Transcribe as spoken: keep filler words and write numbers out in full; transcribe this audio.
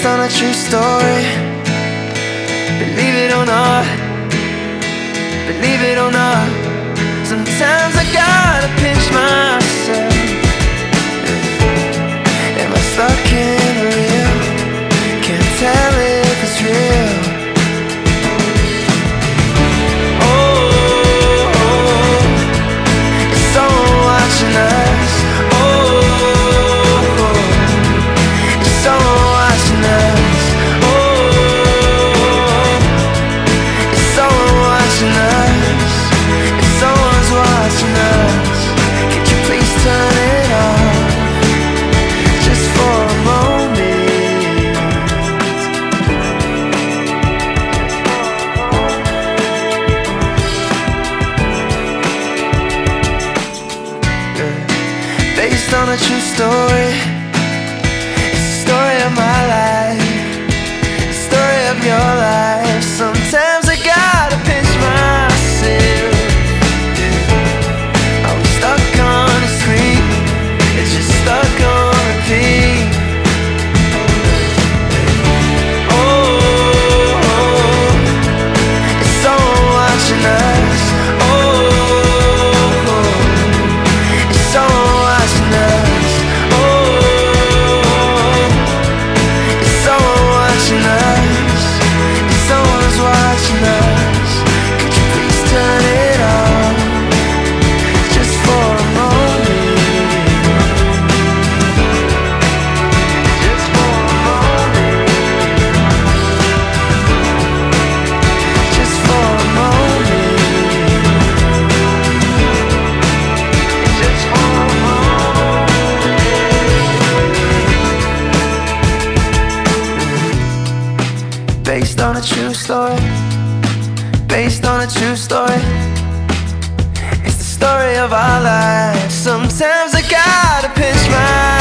based on a true story. Believe it or not, believe it or not, sometimes I gotta pinch myself. Am I stuck in the real? Can't tell if it's real. Oh, oh, is someone watching us? Oh, is someone watching us? Oh, is someone watching us? If someone's watching us, could you please turn it off just for a moment? Yeah. Based on a true story. It's the story of my life, the story of your life. Sometimes I gotta pinch myself. Are we stuck on a screen? It's just stuck on repeat. Oh, oh, is someone watching us? Oh, is someone watching us? Oh, is someone watching us? If someone's watching us, could you please turn it off just for a moment? Just for a moment. Just for a moment. Just for a moment. Based on a true story. Based on a true story. It's the story of our lives. Sometimes I gotta pinch my